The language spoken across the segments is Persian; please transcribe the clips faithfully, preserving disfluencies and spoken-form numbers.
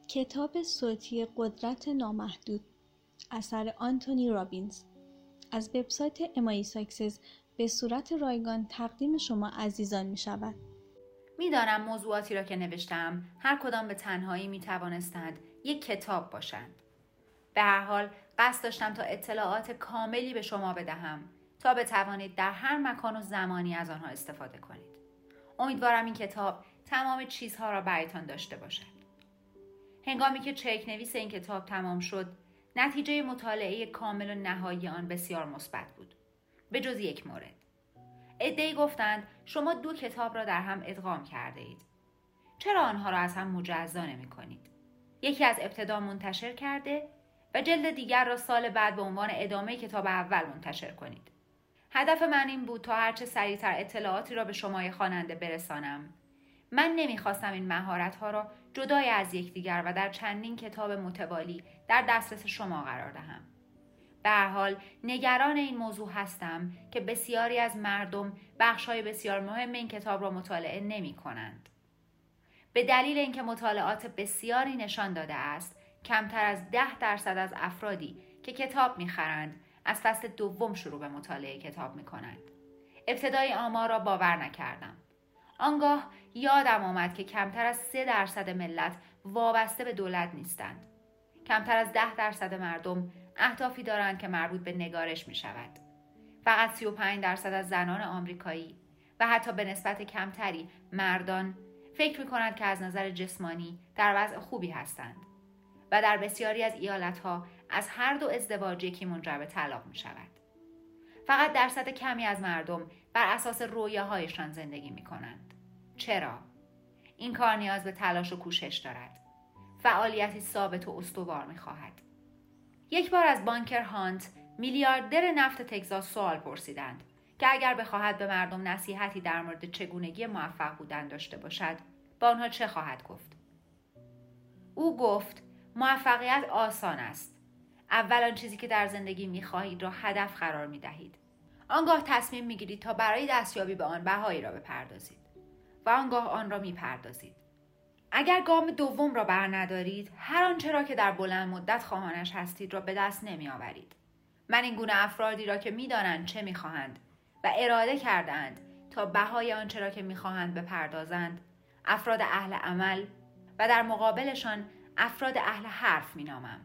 کتاب صوتی قدرت نامحدود اثر آنتونی رابینز از وبسایت ام‌آی ساکسس به صورت رایگان تقدیم شما عزیزان می شود. میدانم موضوعاتی را که نوشتم هر کدام به تنهایی می توانستند یک کتاب باشند. به هر حال قصد داشتم تا اطلاعات کاملی به شما بدهم تا بتوانید در هر مکان و زمانی از آنها استفاده کنید. امیدوارم این کتاب تمام چیزها را برایتان داشته باشد. هنگامی که چک نویس این کتاب تمام شد، نتیجه مطالعه کامل و نهایی آن بسیار مثبت بود. به جز یک مورد. عده‌ای گفتند شما دو کتاب را در هم ادغام کرده اید. چرا آنها را از هم مجزا نمی کنید؟ یکی از ابتدا منتشر کرده و جلد دیگر را سال بعد به عنوان ادامه کتاب اول منتشر کنید. هدف من این بود تا هرچه سریعتر اطلاعاتی را به شمای خواننده برسانم. من نمیخواستم این مهارت‌ها را جدای از یکدیگر و در چندین کتاب متوالی در دسترس شما قرار دهم. به هر حال نگران این موضوع هستم که بسیاری از مردم بخش‌های بسیار مهم این کتاب را مطالعه نمی‌کنند. به دلیل اینکه مطالعات بسیاری نشان داده است کمتر از ده درصد از افرادی که کتاب می‌خرند از فصل دوم شروع به مطالعه کتاب می‌کنند. ابتدای آمار را باور نکردم. آنگاه یادم آمد که کمتر از سه درصد ملت وابسته به دولت نیستند. کمتر از ده درصد مردم اهدافی دارند که مربوط به نگارش می شود. فقط سی و پنج درصد از زنان آمریکایی و حتی به نسبت کمتری مردان فکر می کنند که از نظر جسمانی در وضع خوبی هستند و در بسیاری از ایالتها از هر دو ازدواج یکی منجر به طلاق می شود. فقط درصد کمی از مردم بر اساس رویاهایشان زندگی می کنند. چرا؟ این کار نیاز به تلاش و کوشش دارد. فعالیتی ثابت و استوار می خواهد. یک بار از بانکر هانت میلیاردر نفت تگزاس سوال پرسیدند که اگر بخواهد به مردم نصیحتی در مورد چگونگی موفق بودن داشته باشد با آنها چه خواهد گفت؟ او گفت موفقیت آسان است. اول آن چیزی که در زندگی می‌خواهید را هدف قرار می‌دهید. آنگاه تصمیم می‌گیرید تا برای دستیابی به آن بهایی را بپردازید و آنگاه آن را می‌پردازید. اگر گام دوم را برندارید، هر آنچه را که در بلند مدت خواهانش هستید را به دست نمی‌آورید. من این گونه افرادی را که می‌دانند چه می‌خواهند و اراده کرده‌اند تا بهای آنچه را که می‌خواهند بپردازند، افراد اهل عمل و در مقابلشان افراد اهل حرف می‌نامم.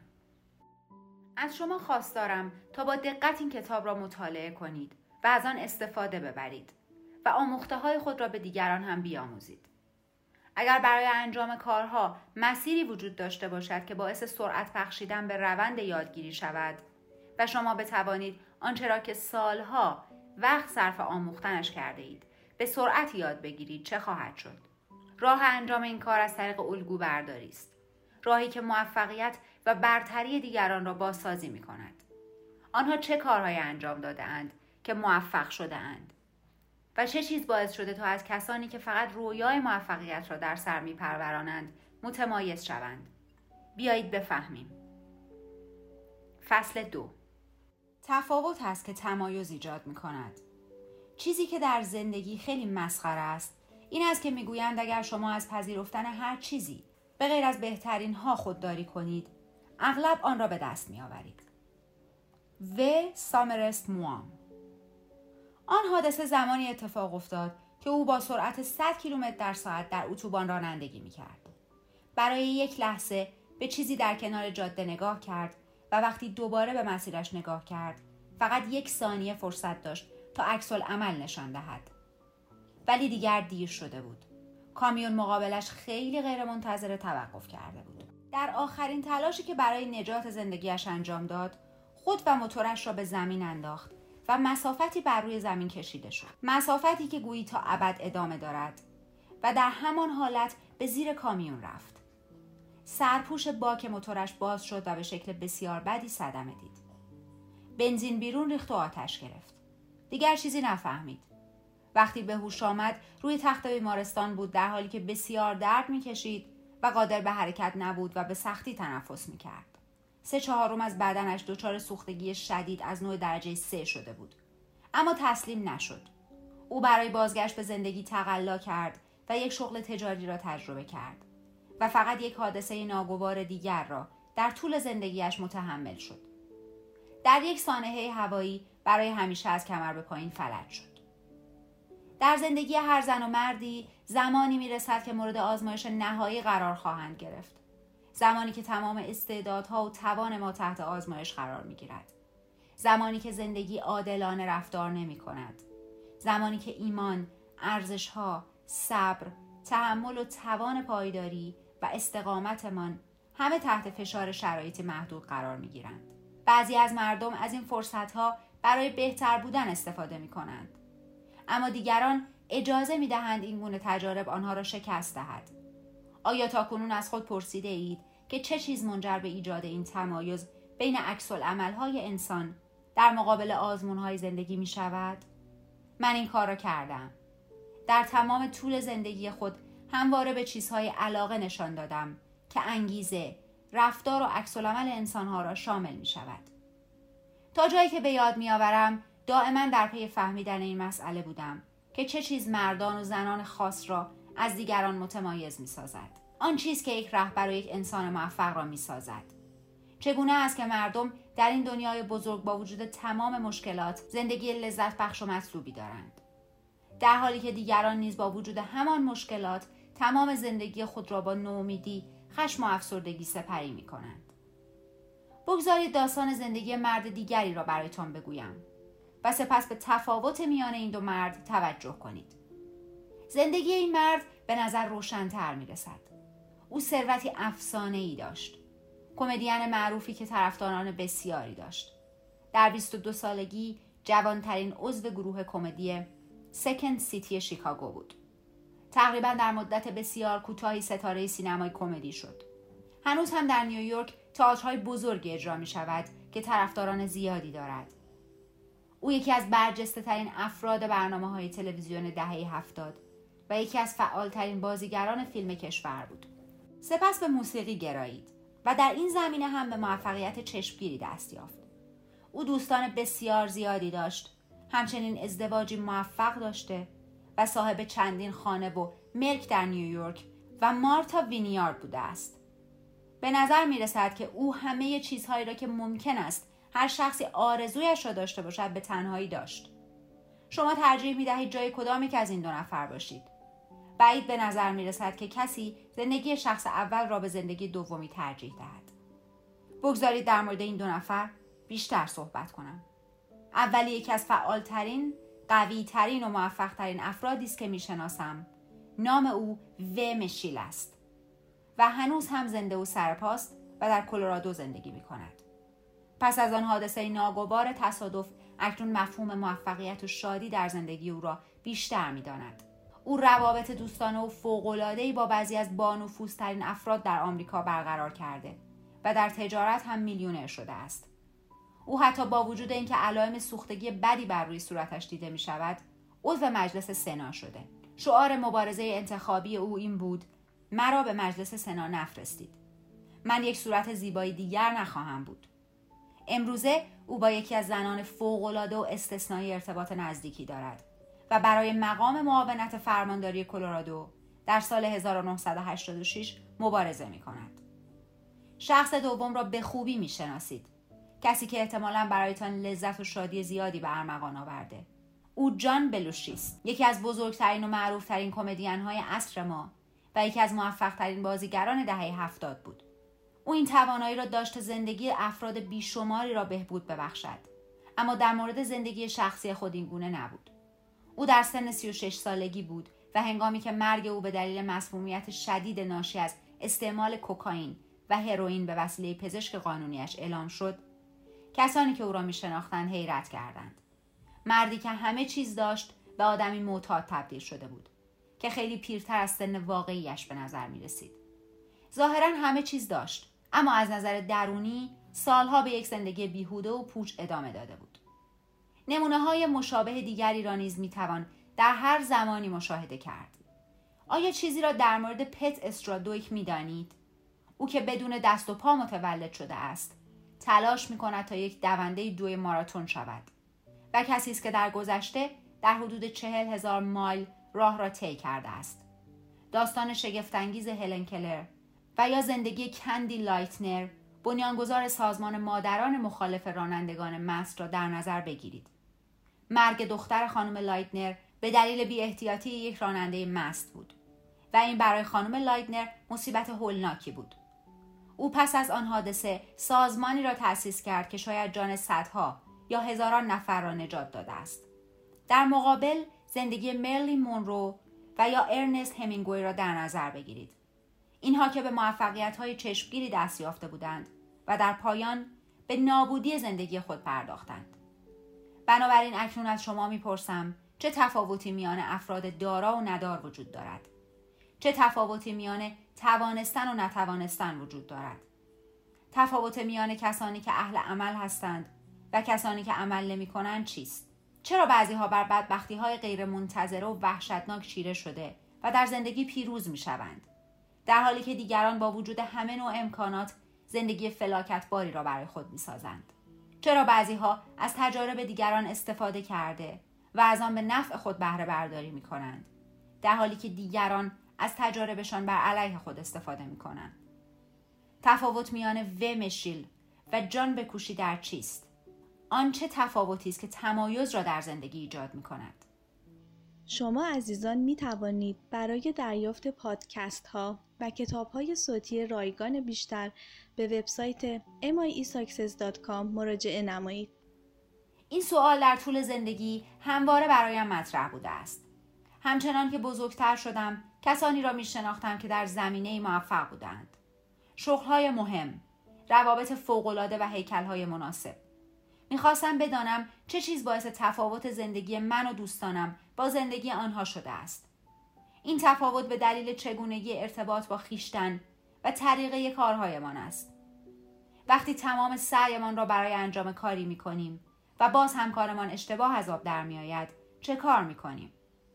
از شما خواستارم تا با دقت این کتاب را مطالعه کنید و از آن استفاده ببرید و آموخته‌های خود را به دیگران هم بیاموزید. اگر برای انجام کارها مسیری وجود داشته باشد که باعث سرعت بخشیدن به روند یادگیری شود و شما بتوانید آنچه را که سالها وقت صرف آموختنش کرده اید به سرعت یاد بگیرید، چه خواهد شد؟ راه انجام این کار از طریق الگو برداری است. راهی که موفقیت و برتری دیگران را بازسازی می کند. آنها چه کارهایی انجام داده اند که موفق شده اند؟ و چه چیز باعث شده تا از کسانی که فقط رویای موفقیت را در سر می پرورانند متمایز شوند؟ بیایید بفهمیم. فصل دو. تفاوت است که تمایز ایجاد می کند. چیزی که در زندگی خیلی مسخره است این است که می گویند اگر شما از پذیرفتن هر چیزی به غیر از بهترین ها خودداری کنید، اغلب آن را به دست می آورید. و سامرست موام. آن حادثه زمانی اتفاق افتاد که او با سرعت صد کیلومتر در ساعت در اتوبان رانندگی می کرد. برای یک لحظه به چیزی در کنار جاده نگاه کرد و وقتی دوباره به مسیرش نگاه کرد، فقط یک ثانیه فرصت داشت تا عکس‌العمل نشان دهد. ولی دیگر دیر شده بود. کامیون مقابلش خیلی غیرمنتظره توقف کرده بود. در آخرین تلاشی که برای نجات زندگیش انجام داد، خود و موتورش را به زمین انداخت و مسافتی بر روی زمین کشیده شد. مسافتی که گویی تا ابد ادامه دارد و در همان حالت به زیر کامیون رفت. سرپوش باک موتورش باز شد و به شکل بسیار بدی صدمه دید. بنزین بیرون ریخت و آتش گرفت. دیگر چیزی نفهمید. وقتی به هوش آمد روی تخت بیمارستان بود در حالی که بسیار درد می‌کشید و قادر به حرکت نبود و به سختی تنفس می‌کرد. سه چهارم از بدنش دچار سوختگی شدید از نوع درجه سه شده بود. اما تسلیم نشد. او برای بازگشت به زندگی تقلا کرد و یک شغل تجاری را تجربه کرد. و فقط یک حادثه ناگوار دیگر را در طول زندگیش متحمل شد. در یک سانحه هوایی برای همیشه از کمر به پایین فلج شد. در زندگی هر زن و مردی زمانی میرسد که مورد آزمایش نهایی قرار خواهند گرفت. زمانی که تمام استعدادها و توان ما تحت آزمایش قرار میگیرد. زمانی که زندگی عادلانه رفتار نمی کند. زمانی که ایمان، ارزشها، صبر، تحمل و توان پایداری و استقامتمان همه تحت فشار شرایط محدود قرار می گیرند. بعضی از مردم از این فرصتها برای بهتر بودن استفاده می کنند. اما دیگران اجازه می دهند این گونه تجارب آنها را شکست دهد. آیا تاکنون از خود پرسیده اید که چه چیز منجر به ایجاد این تمایز بین عکس‌العمل‌های انسان در مقابل آزمون‌های زندگی می شود؟ من این کار را کردم. در تمام طول زندگی خود همواره به چیزهای علاقه نشان دادم که انگیزه، رفتار و عکس‌العمل انسانها را شامل می شود. تا جایی که به یاد می آورم دائما در پی فهمیدن این مسئله بودم که چه چیز مردان و زنان خاص را از دیگران متمایز می سازد. آن چیز که یک رهبر و یک انسان موفق را می سازد. چگونه است که مردم در این دنیای بزرگ با وجود تمام مشکلات زندگی لذت بخش و مطلوبی دارند، در حالی که دیگران نیز با وجود همان مشکلات تمام زندگی خود را با نومیدی، خشم و افسردگی سپری می کنند. بگذارید داستان زندگی مرد دیگری را برایتان بگویم و سپس به تفاوت میان این دو مرد توجه کنید. زندگی این مرد به نظر روشن‌تر می رسد. او ثروتی افسانه‌ای داشت. کمدین معروفی که طرفداران بسیاری داشت. در بیست و دو سالگی جوانترین عضو گروه کمدی سکند سیتی شیکاگو بود. تقریبا در مدت بسیار کوتاهی ستاره سینمای کمدی شد. هنوز هم در نیویورک تئاترهای بزرگی اجرا می شود که طرفداران زیادی دارد. او یکی از برجسته ترین افراد برنامه های تلویزیون دهه هفتاد و یکی از فعال ترین بازیگران فیلم کشور بود. سپس به موسیقی گرایید و در این زمینه هم به موفقیت چشمگیری دست یافت. او دوستان بسیار زیادی داشت، همچنین ازدواجی موفق داشته و صاحب چندین خانه و ملک در نیویورک و مارتا وینیارد بوده است. به نظر می رسد که او همه چیزهایی را که ممکن است هر شخصی آرزویش را داشته باشد به تنهایی داشت. شما ترجیح می دهید جای کدام یک از این دو نفر باشید؟ بعید به نظر می رسد که کسی زندگی شخص اول را به زندگی دومی ترجیح دهد. بگذارید در مورد این دو نفر بیشتر صحبت کنم. اولی یکی از فعالترین، قویترین و موفقترین افرادی است که می شناسم. نام او و مشیل است و هنوز هم زنده و سرپاست و در کلرادو زندگی می کند. پس از آن حادثه ناگوار تصادف اکنون مفهوم موفقیت و شادی در زندگی او را بیشتر می داند. او روابط دوستانه و فوق‌العاده‌ای با بعضی از بانفوذترین افراد در آمریکا برقرار کرده و در تجارت هم میلیونر شده است. او حتی با وجود اینکه علائم سوختگی بدی بر روی صورتش دیده می شود، عضو مجلس سنا شده. شعار مبارزه انتخابی او این بود: مرا به مجلس سنا نفرستید. من یک صورت زیبایی دیگر نخواهم بود. امروزه او با یکی از زنان فوق‌العاده و استثنایی ارتباط نزدیکی دارد و برای مقام معاونت فرمانداری کلرادو در سال هزار و نهصد و هشتاد و شش مبارزه می کند. شخص دوم را به خوبی می شناسید. کسی که احتمالاً برایتان لذت و شادی زیادی به ارمغان آورده. او جان بلوشی است. یکی از بزرگترین و معروفترین کمدین‌های عصر ما و یکی از موفق‌ترین بازیگران دهه هفتاد بود. او این توانایی را داشت زندگی افراد بیشماری را بهبود ببخشد، اما در مورد زندگی شخصی خود این گونه نبود. او در سن سی و شش سالگی بود و هنگامی که مرگ او به دلیل مسمومیت شدید ناشی از استعمال کوکائین و هروئین به وسیله پزشک قانونیش اعلام شد، کسانی که او را می شناختند حیرت کردند. مردی که همه چیز داشت به آدمی معتاد تبدیل شده بود که خیلی پیرتر از سن واقعیش به نظر می رسید. ظاهراً همه چیز داشت، اما از نظر درونی سالها به یک زندگی بیهوده و پوچ ادامه داده بود. نمونه های مشابه دیگری را نیز می توان در هر زمانی مشاهده کرد. آیا چیزی را در مورد پت استرادویک می دانید؟ او که بدون دست و پا متولد شده است، تلاش می کند تا یک دونده دوی ماراتون شود و کسی است که در گذشته در حدود چهل هزار مایل راه را طی کرده است. داستان شگفت‌انگیز هلن کلر و یا زندگی کندی لایتنر، بنیانگذار سازمان مادران مخالف رانندگان مست را در نظر بگیرید. مرگ دختر خانم لایتنر به دلیل بی احتیاطی یک راننده مست بود و این برای خانم لایتنر مصیبت هولناکی بود. او پس از آن حادثه سازمانی را تأسیس کرد که شاید جان صدها یا هزاران نفر را نجات داده است. در مقابل زندگی مرلین مونرو و یا ارنست همینگوی را در نظر بگیرید. اینها که به موفقیت‌های چشمگیری دست یافته بودند و در پایان به نابودی زندگی خود پرداختند. بنابراین اکنون از شما میپرسم چه تفاوتی میان افراد دارا و ندار وجود دارد؟ چه تفاوتی میان توانستن و نتوانستن وجود دارد؟ تفاوت میان کسانی که اهل عمل هستند و کسانی که عمل نمی‌کنند چیست؟ چرا بعضی‌ها بر بدبختی‌های غیر منتظره و وحشتناک چیره شده و در زندگی پیروز می‌شوند، در حالی که دیگران با وجود همه نوع امکانات زندگی فلاکتباری را برای خود می‌سازند؟ چرا بعضی‌ها از تجارب دیگران استفاده کرده و از آن به نفع خود بهره برداری می‌کنند، در حالی که دیگران از تجاربشان بر علیه خود استفاده می‌کنند؟ تفاوت میان و مشیل و جان بکوشی در چیست؟ آن چه تفاوتی است که تمایز را در زندگی ایجاد می‌کند؟ شما عزیزان می توانید برای دریافت پادکست ها و کتاب های صوتی رایگان بیشتر به وبسایت ام آی ای ساکسس دات کام مراجعه نمایید. این سوال در طول زندگی همواره برایم مطرح بوده است. همچنان که بزرگتر شدم، کسانی را می شناختم که در زمینه موفق بودند. شغل‌های مهم، روابط فوق‌العاده و هیکل‌های مناسب. می‌خواستم بدانم چه چیز باعث تفاوت زندگی من و دوستانم با زندگی آنها شده است. این تفاوت به دلیل چگونگی ارتباط با خویشتن و طریقه کارهایمان است. وقتی تمام سعیمان را برای انجام کاری می‌کنیم و باز هم کارمان اشتباه از آب در می‌آید، چه کار می‌کنیم؟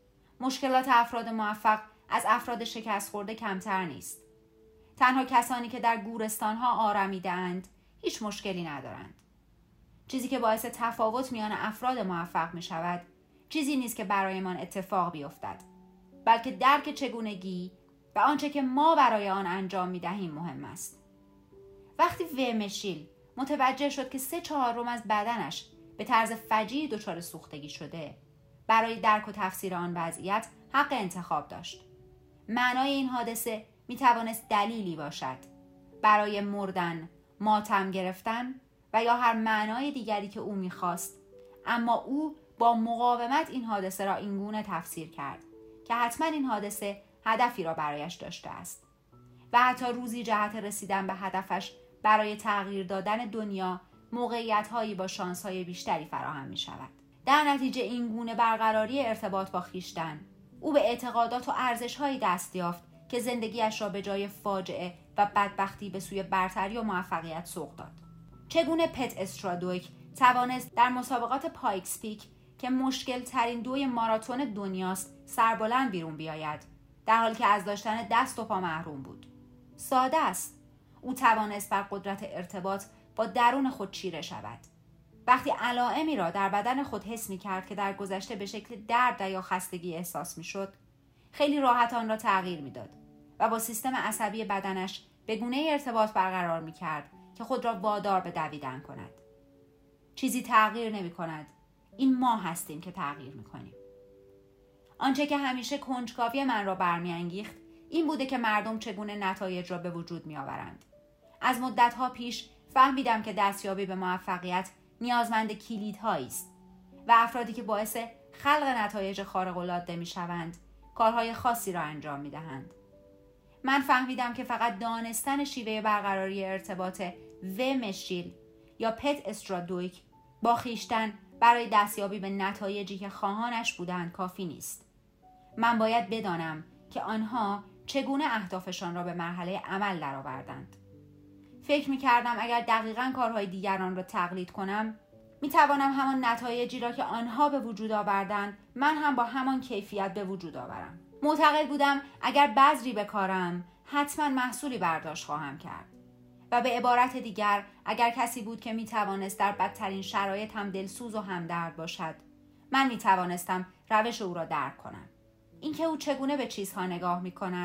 مشکلات افراد موفق از افراد شکست خورده کمتر نیست. تنها کسانی که در گورستان‌ها آرمیده‌اند هیچ مشکلی ندارند. چیزی که باعث تفاوت میان افراد موفق می شود چیزی نیست که برایمان اتفاق بیفتد، بلکه درک چگونگی و آنچه که ما برای آن انجام می دهیم مهم است. وقتی و مشیل متوجه شد که سه چهارم از بدنش به طرز فجیعی دچار سوختگی شده، برای درک و تفسیر آن وضعیت حق انتخاب داشت. معنای این حادثه می توانست دلیلی باشد برای مردن، ماتم گرفتن و یا هر معنای دیگری که او می‌خواست، اما او با مقاومت این حادثه را اینگونه تفسیر کرد که حتما این حادثه هدفی را برایش داشته است و حتی روزی جهت رسیدن به هدفش برای تغییر دادن دنیا موقعیت‌هایی با شانس‌های بیشتری فراهم می‌شود. در نتیجه اینگونه برقراری ارتباط با خویشتن، او به اعتقادات و ارزش‌هایی دست یافت که زندگیش را به جای فاجعه و بدبختی به سوی برتری و موفقیت سوق داد. چگونه پت استرادویک توانست در مسابقات پایکس پیک که مشکل ترین دوی ماراتون دنیاست سربلند بیرون بیاید، در حالی که از داشتن دست و پا محروم بود؟ ساده است. او توانست بر قدرت ارتباط با درون خود چیره شود. وقتی علائمی را در بدن خود حس می کرد که در گذشته به شکل درد یا خستگی احساس می شد، خیلی راحت آن را تغییر می داد و با سیستم عصبی بدنش به گونه ارتباط برقرار می کرد که خود را وادار به دویدن کند. چیزی تغییر نمی کند. این ما هستیم که تغییر می کنیم. آنچه که همیشه کنجکاوی من را برمیانگیخت این بوده که مردم چگونه نتایج را به وجود می آورند. از مدتها پیش فهمیدم که دستیابی به موفقیت نیازمند کلیدهایی است و افرادی که باعث خلق نتایج خارق‌العاده می شوند کارهای خاصی را انجام می دهند. من فهمیدم که فقط دانستن شیوه برقراری ارتباط و مشیل یا پت استرادویک با خویشتن برای دستیابی به نتایجی که خواهانش بودند کافی نیست. من باید بدانم که آنها چگونه اهدافشان را به مرحله عمل درآوردند. فکر می کردم اگر دقیقاً کارهای دیگران را تقلید کنم می توانم همان نتایجی را که آنها به وجود آوردند من هم با همان کیفیت به وجود آورم. معتقد بودم اگر بذری بکارم حتما محصولی برداشت خواهم کرد. و به عبارت دیگر اگر کسی بود که می توانست در بدترین شرایط هم دلسوز و همدرد باشد، من می توانستم روش او را درک کنم. اینکه او چگونه به چیزها نگاه می کند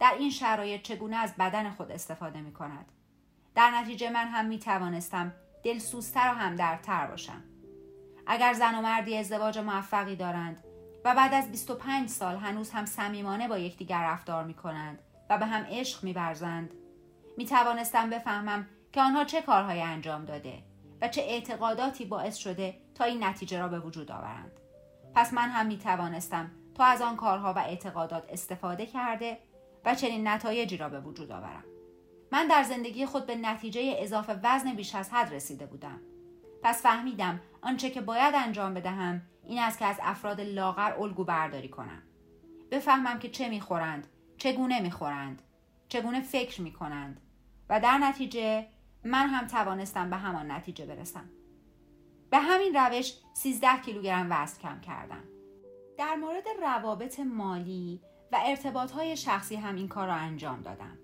در این شرایط چگونه از بدن خود استفاده می کند. در نتیجه من هم می توانستم دلسوزتر و همدردتر باشم. اگر زن و مردی ازدواج موفقی دارند و بعد از بیست و پنج سال هنوز هم صمیمانه با یکدیگر رفتار می کنند و به هم عشق می ورزند، می توانستم بفهمم که آنها چه کارهای انجام داده و چه اعتقاداتی باعث شده تا این نتیجه را به وجود آورند. پس من هم می توانستم تا از آن کارها و اعتقادات استفاده کرده و چنین نتایجی را به وجود آورم. من در زندگی خود به نتیجه اضافه وزن بیش از حد رسیده بودم. پس فهمیدم آنچه که باید انجام بدهم این است که از افراد لاغر الگو برداری کنم. بفهمم که چه میخورند، چگونه میخورند، چگونه فکر میکنند و در نتیجه من هم توانستم به همان نتیجه برسم. به همین روش سیزده کیلوگرم وزن کم کردم. در مورد روابط مالی و ارتباطهای شخصی هم این کار را انجام دادم.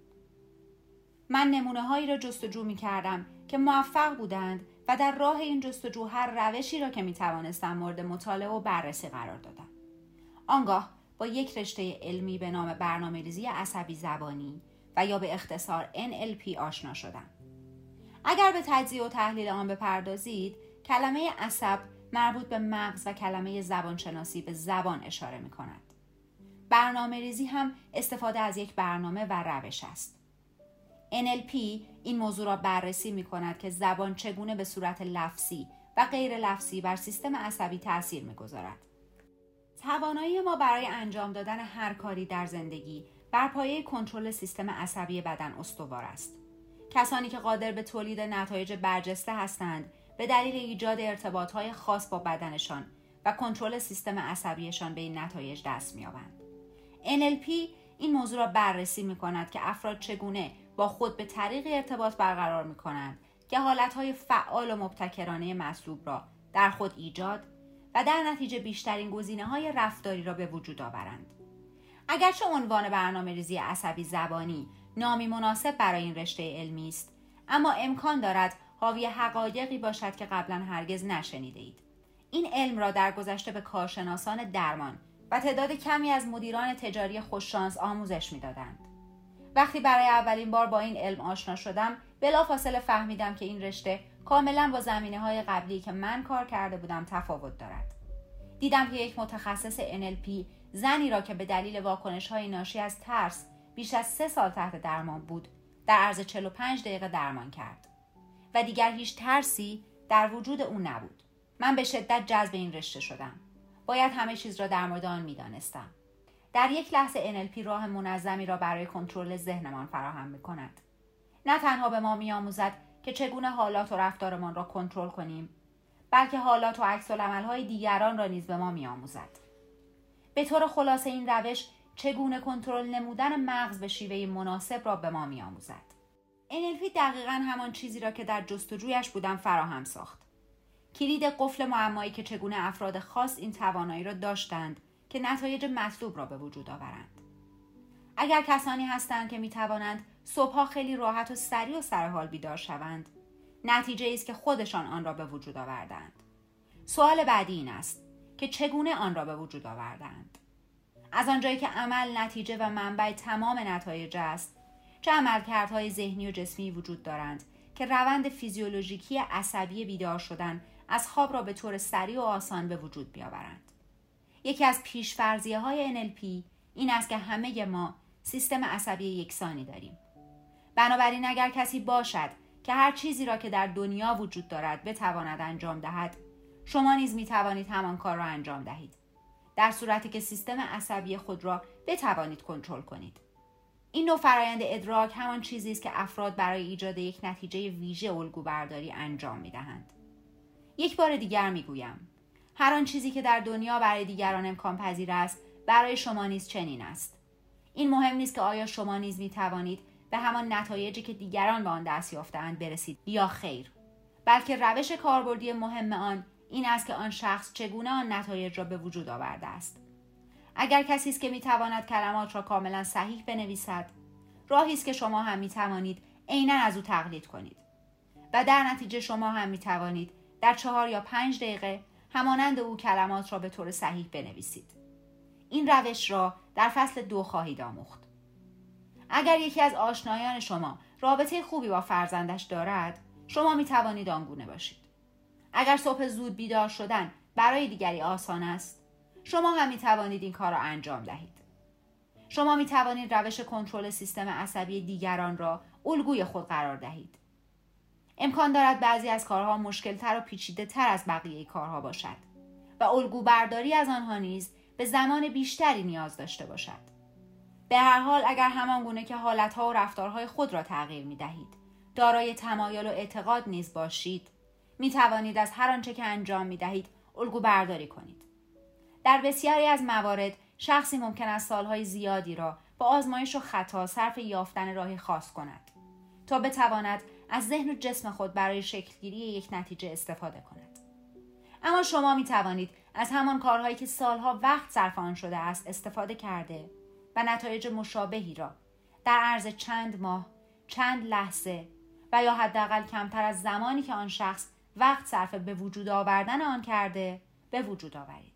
من نمونه هایی را جستجو می کردم که موفق بودند و در راه این جستجو هر روشی را که می توانستم مورد مطالعه و بررسی قرار دادم. آنگاه با یک رشته علمی به نام برنامه‌ریزی عصبی زبانی و یا به اختصار ان ال پی آشنا شدم. اگر به تجزیه و تحلیل آن بپردازید، کلمه عصب مربوط به مغز و کلمه زبانشناسی به زبان اشاره می کند. برنامه‌ریزی هم استفاده از یک برنامه و روش است. ان ال پی این موضوع را بررسی می کند که زبان چگونه به صورت لفظی و غیر لفظی بر سیستم عصبی تأثیر می گذارد. توانایی ما برای انجام دادن هر کاری در زندگی بر پایه کنترل سیستم عصبی بدن استوار است. کسانی که قادر به تولید نتایج برجسته هستند به دلیل ایجاد ارتباطهای خاص با بدنشان و کنترل سیستم عصبیشان به این نتایج دست می‌یابند. ان ال پی این موضوع را بررسی می‌کند که افراد چگونه با خود به طریق ارتباط برقرار می‌کنند که حالتهای فعال و مبتکرانه مطلوب را در خود ایجاد و در نتیجه بیشترین گزینه‌های رفتاری را به وجود آورند. اگرچه عنوان برنامه‌ریزی عصبی زبانی نامی مناسب برای این رشته علمی است، اما امکان دارد حاوی حقایقی باشد که قبلا هرگز نشنیده اید. این علم را در گذشته به کارشناسان درمان و تعداد کمی از مدیران تجاری خوششانس آموزش می‌دادند. وقتی برای اولین بار با این علم آشنا شدم، بلافاصله فهمیدم که این رشته کاملا با زمینه‌های قبلی که من کار کرده بودم تفاوت دارد. دیدم که یک متخصص ان ال پی زنی را که به دلیل واکنش‌های ناشی از ترس بیش از سه سال تحت درمان بود، در عرض چهل و پنج دقیقه درمان کرد و دیگر هیچ ترسی در وجود او نبود. من به شدت جذب این رشته شدم. باید همه چیز را در مورد آن می‌دانستم. در یک لحظه ان ال پی راه منظمی را برای کنترل ذهنمان فراهم می‌کند. نه تنها به ما می‌آموزد که چگونه حالات و رفتارمان را کنترل کنیم، بلکه حالات و عکس‌العمل‌های دیگران را نیز به ما می‌آموزد. به طور خلاصه این روش چگونه کنترل نمودن مغز به شیوه مناسب را به ما می‌آموزد. ان ال پی دقیقاً همان چیزی را که در جستجویش بودم فراهم ساخت. کلید قفل معمایی که چگونه افراد خاص این توانایی را داشتند که نتایج مطلوب را به وجود آورند. اگر کسانی هستند که می‌توانند صبح‌ها خیلی راحت و سریع و سرحال بیدار شوند، نتیجه است که خودشان آن را به وجود آوردند. سوال بعدی این است که چگونه آن را به وجود آوردند؟ از آنجایی که عمل، نتیجه و منبع تمام نتایج است، چه عملکردهای ذهنی و جسمی وجود دارند که روند فیزیولوژیکی عصبی بیدار شدن از خواب را به طور سریع و آسان به وجود بیاورند. یکی از پیش‌فرضیه‌های ان ال پی این است که همه ما سیستم عصبی یکسانی داریم. بنابراین اگر کسی باشد که هر چیزی را که در دنیا وجود دارد بتواند انجام دهد، شما نیز می‌توانید همان کار را انجام دهید، در صورتی که سیستم عصبی خود را بتوانید کنترل کنید. این نوع فرایند ادراک همان چیزی است که افراد برای ایجاد یک نتیجه ویژه الگو برداری انجام می‌دهند. یک بار دیگر می‌گویم، هر آن چیزی که در دنیا برای دیگران امکان پذیر است، برای شما نیز چنین است. این مهم نیست که آیا شما نیز می‌توانید به همان نتایجی که دیگران به آن دست یافته‌اند برسید یا خیر، بلکه روش کاربردی مهم آن این است که آن شخص چگونه آن نتایج را به وجود آورده است. اگر کسی است که می‌تواند کلمات را کاملا صحیح بنویسد، راهی است که شما هم می‌توانید عیناً از او تقلید کنید و در نتیجه شما هم می‌توانید در چهار یا پنج دقیقه همانند او کلمات را به طور صحیح بنویسید. این روش را در فصل دو خواهید آموخت. اگر یکی از آشنایان شما رابطه خوبی با فرزندش دارد، شما می توانید آنگونه باشید. اگر صبح زود بیدار شدن برای دیگری آسان است، شما هم می توانید این کار را انجام دهید. شما می توانید روش کنترل سیستم عصبی دیگران را الگوی خود قرار دهید. امکان دارد بعضی از کارها مشکل‌تر و پیچیده‌تر از بقیه کارها باشد و الگو برداری از آنها نیز به زمان بیشتری نیاز داشته باشد. به هر حال اگر همان گونه که حالتها و رفتارهای خود را تغییر می دهید، دارای تمایل و اعتقاد نیز باشید، می توانید از هر آنچه که انجام می دهید الگو برداری کنید. در بسیاری از موارد شخصی ممکن است سالهای زیادی را با آزمایش و خطا صرف یافتن راهی خاص کند تا بتواند از ذهن و جسم خود برای شکلگیری یک نتیجه استفاده کند. اما شما می توانید از همان کارهایی که سالها وقت صرف آن شده است استفاده کرده و نتایج مشابهی را در عرض چند ماه، چند لحظه و یا حداقل کمتر از زمانی که آن شخص وقت صرف به وجود آوردن آن کرده به وجود آورید.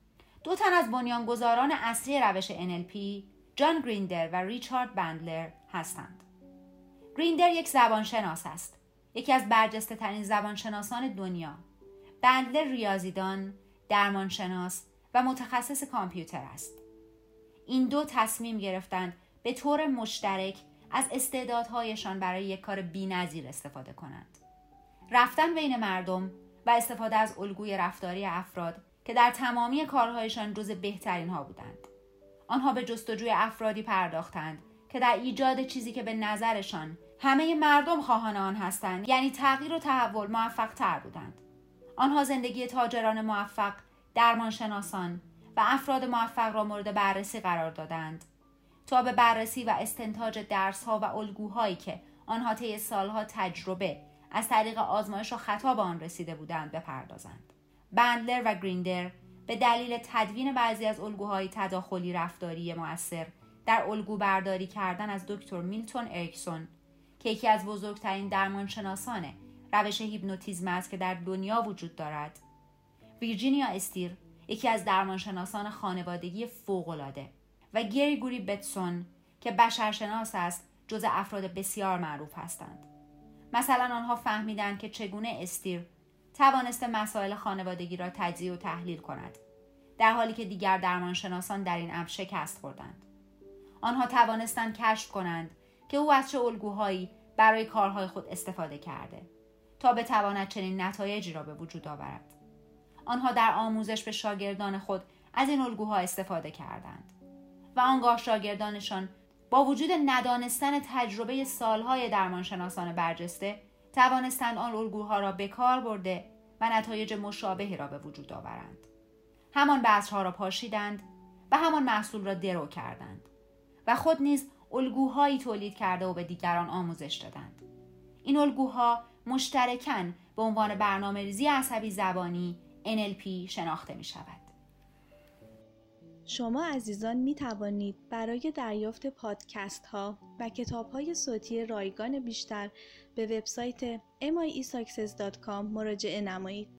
دو تن از بنیانگذاران اصلی روش ان ال پی، جان گریندر و ریچارد بندلر هستند. گریندر یک زبانشناس است، یکی از برجسته ترین زبانشناسان دنیا. بندلر ریاضیدان، درمانشناس و متخصص کامپیوتر است. این دو تصمیم گرفتند به طور مشترک از استعدادهایشان برای یک کار بی‌نظیر استفاده کنند. رفتن بین مردم و استفاده از الگوی رفتاری افراد که در تمامی کارهایشان جز بهترین ها بودند. آنها به جستجوی افرادی پرداختند که در ایجاد چیزی که به نظرشان همه مردم خواهان آن هستند، یعنی تغییر و تحول، موفق تر بودند. آنها زندگی تاجران موفق، درمانشناسان و افراد موفق را مورد بررسی قرار دادند تا به بررسی و استنتاج درس‌ها و الگوهایی که آنها طی سالها تجربه از طریق آزمایش و خطا به آن رسیده بودند بپردازند. بندلر و گریندر به دلیل تدوین بعضی از الگوهای تداخلی رفتاری مؤثر در الگو برداری کردن از دکتر میلتون اریکسون که یکی از بزرگترین درمانشناسان روش هیپنوتیزم است که در دنیا وجود دارد، ویرجینیا استیر یکی از درمانشناسان خانوادگی فوق‌العاده و گریگوری بتسون که بشرشناس است جز افراد بسیار معروف هستند. مثلا آنها فهمیدند که چگونه استیر توانسته مسائل خانوادگی را تجزیه و تحلیل کند، در حالی که دیگر درمانشناسان در این امر شکست خوردند. آنها توانستند کشف کنند که او از چه الگوهایی برای کارهای خود استفاده کرده تا بتواند چنین نتایجی را به وجود آورد. آنها در آموزش به شاگردان خود از این الگوها استفاده کردند و آنگاه شاگردانشان با وجود ندانستن تجربه سالهای درمانشناسان برجسته توانستند آن الگوها را به کار برده و نتایج مشابهی را به وجود آورند. همان بذرها را پاشیدند و همان محصول را درو کردند و خود نیز الگوهایی تولید کرده و به دیگران آموزش دادند. این الگوها مشترکاً به عنوان برنامه‌ریزی عصبی زبانی ان ال پی شناخته می شود. شما عزیزان می توانید برای دریافت پادکست ها و کتاب های صوتی رایگان بیشتر به وبسایت ام آی ای ساکسس دات کام مراجعه نمایید.